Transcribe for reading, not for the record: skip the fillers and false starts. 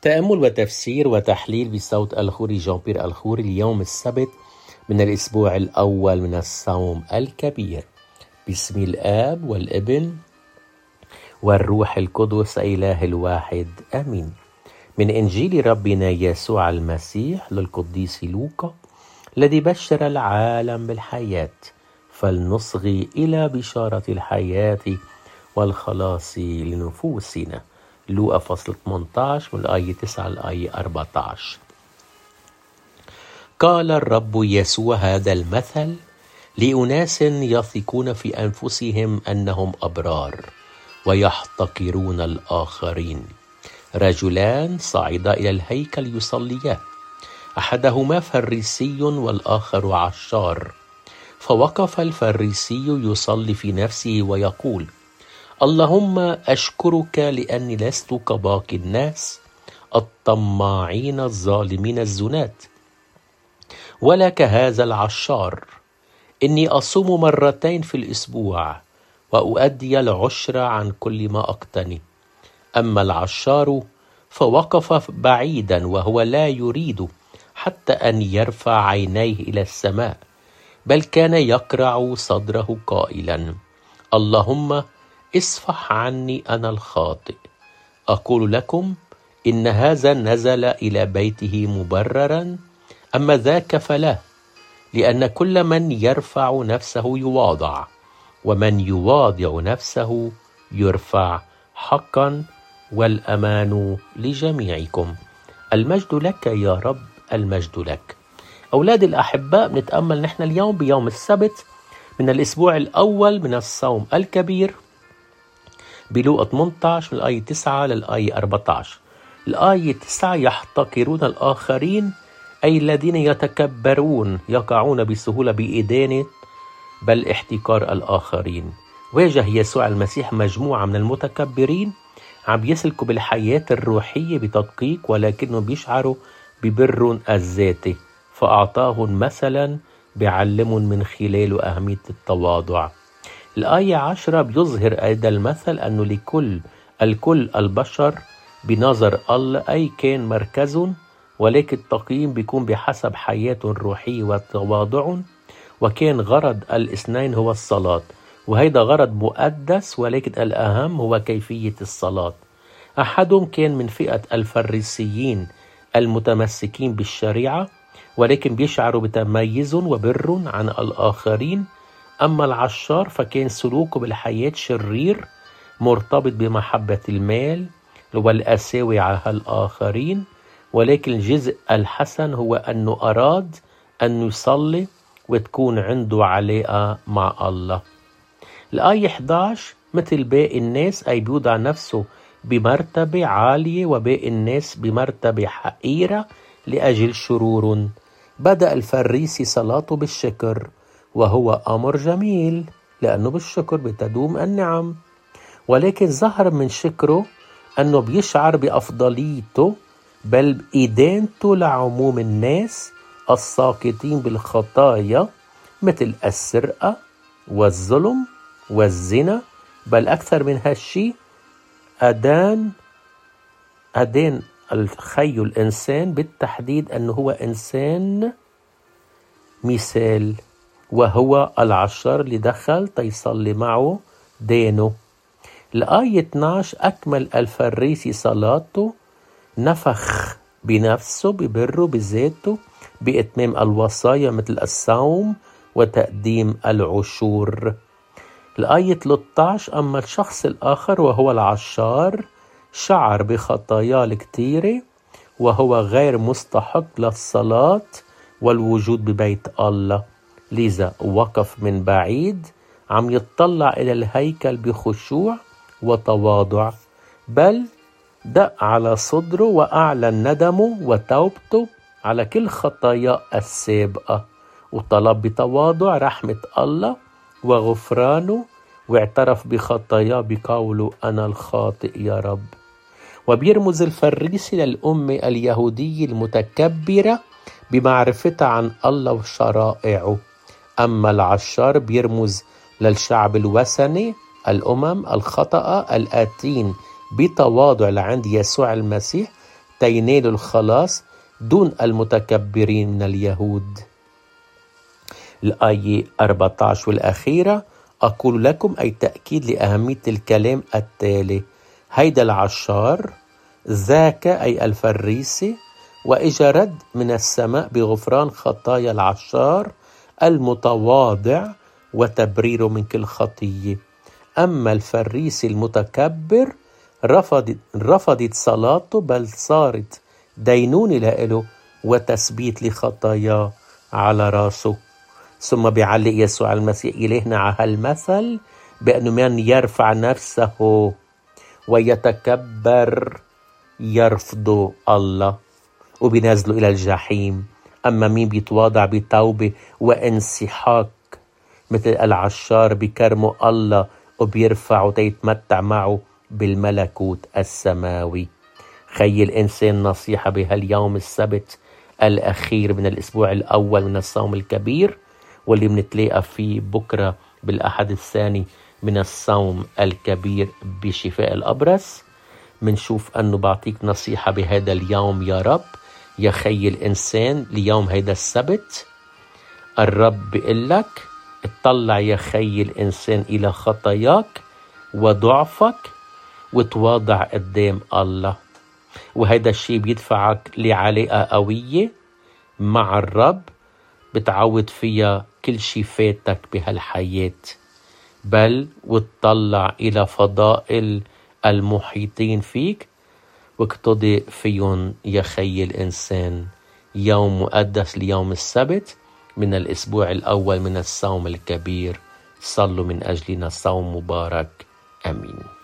تأمل وتفسير وتحليل بصوت الخوري جان بيير الخوري اليوم السبت من الأسبوع الأول من الصوم الكبير. باسم الآب والابن والروح القدس إله الواحد آمين. من إنجيل ربنا يسوع المسيح للقديس لوقا الذي بشر العالم بالحياة، فلنصغي إلى بشارة الحياة والخلاص لنفوسنا. لوقا فصل 18 من الآية 9 للآية 14. قال الرب يسوع هذا المثل لأناس يثقون في أنفسهم أنهم أبرار ويحتقرون الآخرين. رجلان صعدا إلى الهيكل يصليان، أحدهما فريسي والآخر عشار. فوقف الفريسي يصلي في نفسه ويقول: اللهم أشكرك لأني لست كباقي الناس الطماعين الظالمين الزنات، ولا كهذا العشار. إني أصوم مرتين في الأسبوع وأؤدي العشر عن كل ما أقتني. أما العشار فوقف بعيدا وهو لا يريد حتى أن يرفع عينيه إلى السماء، بل كان يقرع صدره قائلا: اللهم اصفح عني أنا الخاطئ. أقول لكم إن هذا نزل إلى بيته مبررا، أما ذاك فلا، لأن كل من يرفع نفسه يواضع، ومن يواضع نفسه يرفع حقا. والأمان لجميعكم. المجد لك يا رب، المجد لك. أولاد الأحباء، بنتأمل نحن اليوم بيوم السبت من الأسبوع الأول من الصوم الكبير بلوقا 18 من الآية 9 للآية 14. الآية 9: يحتقرون الآخرين، أي الذين يتكبرون يقعون بسهولة بإدانة بل احتقار الآخرين. واجه يسوع المسيح مجموعة من المتكبرين عم يسلكوا بالحياة الروحية بتدقيق، ولكنهم بيشعروا ببر الذاتي، فأعطاهم مثلا بيعلمهم من خلاله أهمية التواضع. الآية 10 بيظهر هذا المثل أنه الكل البشر بنظر الله أي كان مركزهم، ولكن التقييم بيكون بحسب حياتهم الروحية وتواضعهم. وكان غرض الاثنين هو الصلاة، وهيدا غرض مقدس، ولكن الأهم هو كيفية الصلاة. أحدهم كان من فئة الفريسيين المتمسكين بالشريعة، ولكن بيشعروا بتميز وبر عن الآخرين. أما العشار فكان سلوكه بالحياة شرير، مرتبط بمحبة المال والأساوي على الآخرين. ولكن الجزء الحسن هو أنه أراد أن يصلي وتكون عنده علاقة مع الله. الآية 11: مثل باقي الناس، أي بيوضع نفسه بمرتبة عالية وباقي الناس بمرتبة حقيرة لأجل شرور. بدأ الفريسي صلاته بالشكر، وهو أمر جميل لأنه بالشكر بتدوم النعم، ولكن ظهر من شكره أنه بيشعر بأفضليته بل بإدانته لعموم الناس الساقطين بالخطايا، مثل السرقة والظلم والزنا، بل أكثر من هالشي أدان الخي الإنسان بالتحديد أنه هو إنسان مثال، وهو العشار اللي دخل تيصلي معه دينه. الآية 12: أكمل الفريسي صلاته، نفخ بنفسه ببره بذاته بإتمام الوصايا مثل الصوم وتقديم العشور. الآية 13: أما الشخص الآخر وهو العشار شعر بخطاياه الكثيرة، وهو غير مستحق للصلاة والوجود ببيت الله، لذا وقف من بعيد عم يتطلع إلى الهيكل بخشوع وتواضع، بل دق على صدره وأعلن ندمه وتوبته على كل خطاياه السابقة، وطلب بتواضع رحمة الله وغفرانه، واعترف بخطاياه بقوله: أنا الخاطئ يا رب. وبيرمز الفريسي للأمة اليهودية المتكبرة بمعرفتها عن الله وشرائعه. أما العشار بيرمز للشعب الوثني، الأمم الخطأ الآتين بتواضع لعند يسوع المسيح، تينالوا الخلاص دون المتكبرين من اليهود. الآية 14 والأخيرة: أقول لكم، أي تأكيد لأهمية الكلام التالي: هيدا العشار ذاك أي الفريسي وإجا رد من السماء بغفران خطايا العشار المتواضع وتبريره من كل خطية. أما الفريسي المتكبر رفضت صلاته، بل صارت دينونة له وتثبيت لخطاياه على راسه. ثم بيعلق يسوع المسيح إلهنا على هالمثل بأنه من يرفع نفسه ويتكبر يرفضه الله وبينزله إلى الجحيم. أما مين بيتواضع بتوبة وانسحاق مثل العشار بكرمه الله وبيرفعه تيتمتع معه بالملكوت السماوي. خي الإنسان نصيحة بهاليوم السبت الأخير من الأسبوع الأول من الصوم الكبير، واللي بنتلاقى فيه بكرة بالأحد الثاني من الصوم الكبير بشفاء الأبرص. منشوف أنه بعطيك نصيحة بهذا اليوم يا رب يا خي الإنسان. اليوم هيدا السبت الرب بيقول لك اطلع يا خي الإنسان إلى خطاياك وضعفك وتواضع قدام الله، وهذا الشيء بيدفعك لعلاقة قوية مع الرب بتعوض فيها كل شيء فاتك بهالحياة، بل وتطلع إلى فضائل المحيطين فيك واقتضي فيهم يا خي الإنسان. يوم مقدس ليوم السبت من الأسبوع الأول من الصوم الكبير. صلوا من أجلنا صوم مبارك. آمين.